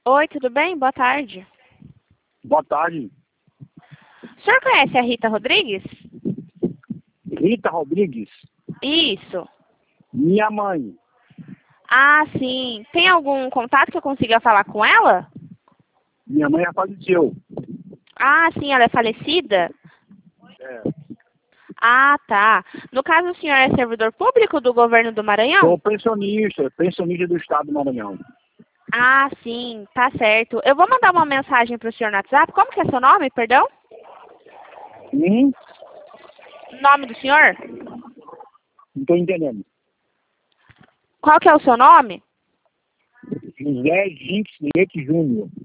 Oi, tudo bem? Boa tarde. Boa tarde. O senhor conhece a Rita Rodrigues? Rita Rodrigues, Isso. minha mãe. Ah, sim. Tem algum contato que eu consiga falar com ela? Minha mãe já faleceu. Ah, sim, ela é falecida? É. Ah, tá. No caso, o senhor é servidor público do governo do Maranhão? Sou pensionista do estado do Maranhão. Ah, sim, tá certo. Eu vou mandar uma mensagem para o senhor no WhatsApp. Como que é seu nome, perdão? Hum? Nome do senhor? Não estou entendendo. Qual que é o seu nome? José Ginks Leite Júnior.